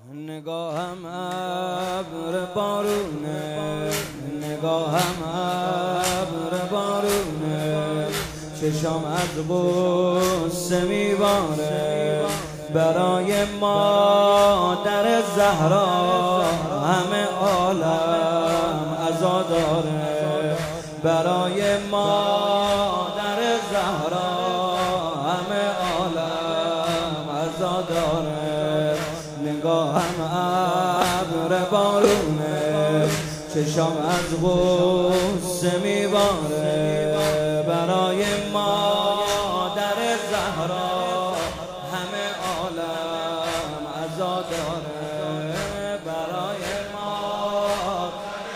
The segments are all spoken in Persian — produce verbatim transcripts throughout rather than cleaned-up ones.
نگاهم ابر بارونه، نگاهم ابر بارونه، چشام از غصه میباره برای مادر زهرا. همه عالم عزا داره برای مادر زهرا، همه عالم عزا داره. نگاهم ابر بارونه، چشام از غصه میباره برای مادر زهرا. همه عالم عزا داره برای مادر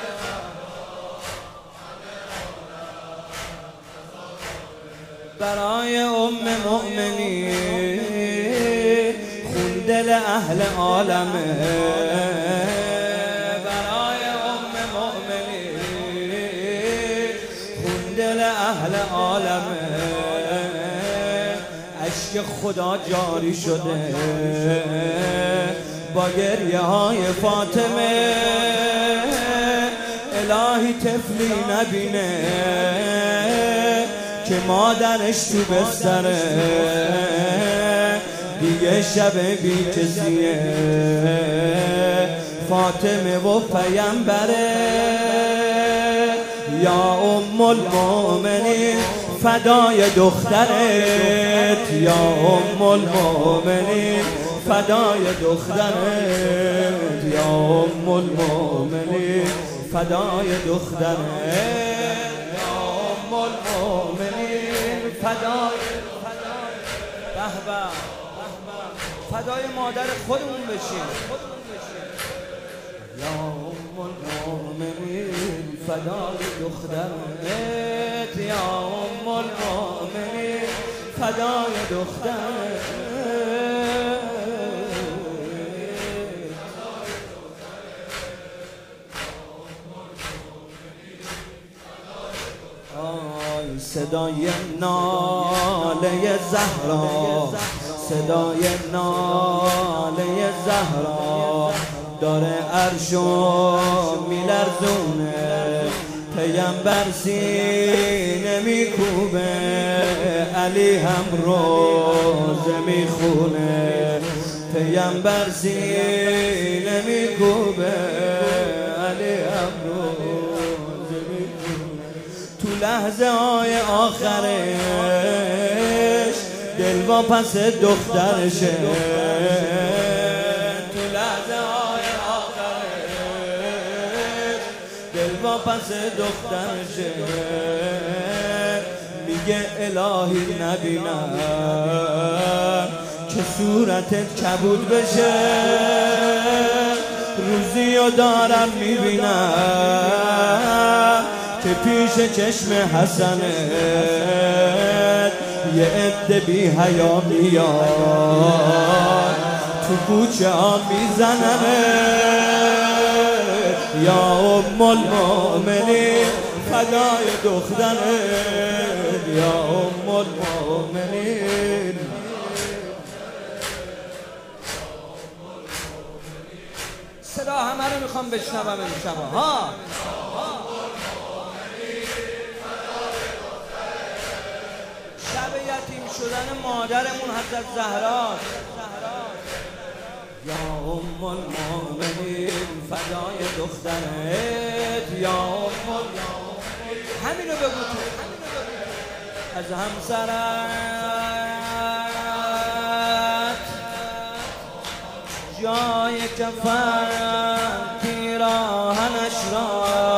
زهرا. برای ام مؤمنین خون دل اهل عالمه، برای ام مؤمنین خون دل اهل عالمه. عشق خدا جاری شده با گریه های فاطمه. الهی طفلی نبینه که مادرش تو بستره، دیگه شب بی کسیه فاطمه و پیمبره. یا ام المؤمنین فدای دخترت، یا ام المؤمنین فدای دخترت، یا ام المؤمنین فدای دخترت، یا ام المؤمنین فدای به فدای مادر خودمون بشین. یا ام المؤمنین فدای دخترت، یا ام المؤمنین فدای دخترت. آی صدای ناله زهرا، صدای ناله زهرا داره عرشو میلرزونه. پیمبر سینه میکوبه، علی هم روزه میخونه. پیمبر سینه میکوبه، علی هم روزه میخونه. تو لحظه های آخرش دل با پس دخترشه، تو لحظه های آخرش دل با پس دخترشه. میگه الهی نبینم که صورتت کبود بشه، روزی رو دارم میبینم که پیش چشم حسنت یه عده بی حیا میاد تو کوچه ها میزنمه. یا ام المؤمنین فدای دخترت، یا ام المؤمنین. صدا همه رو میخوام بشنوم امشب ها. شب یتیم شدن مادرمون حضرت زهراست. یا ام المؤمنین فدای دخترت، یا ام المؤمنین. همینو بگو تو، از همسرت جای کفن پیراهنش را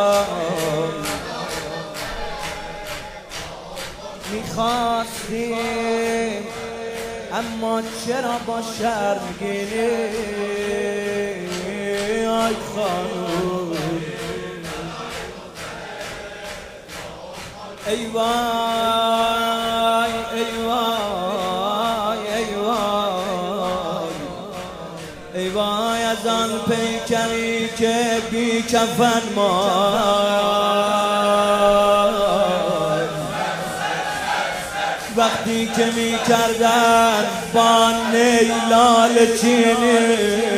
میخواستیم، اما چرا با شرمگینی آی خانوم. ای وای ای وای ای وای ای وای از آن پیکری که بی کفن ماند، وقتی که می کردن با نیلال چینی